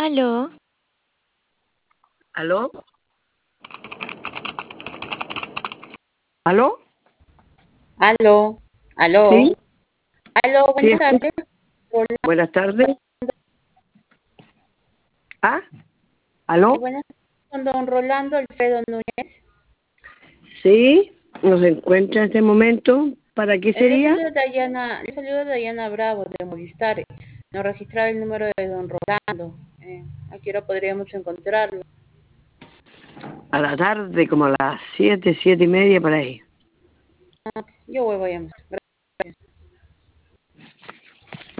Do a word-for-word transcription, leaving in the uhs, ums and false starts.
Aló, ¿Aló? ¿Aló? Aló, aló, ¿Sí? aló, ¿Sí buenas escucho? tardes. Hola, Buenas tardes. ¿Ah? ¿Aló? buenas tardes con don Rolando Alfredo Núñez. Sí, nos encuentra en este momento. ¿Para qué Eh, le sería? saluda Dayana, le saluda Dayana Bravo de Movistar. No registrar el número de don Rolando. Eh, ¿a qué hora podríamos encontrarlo? A la tarde, como a las siete, siete y media, por ahí. Yo vuelvo a llamar.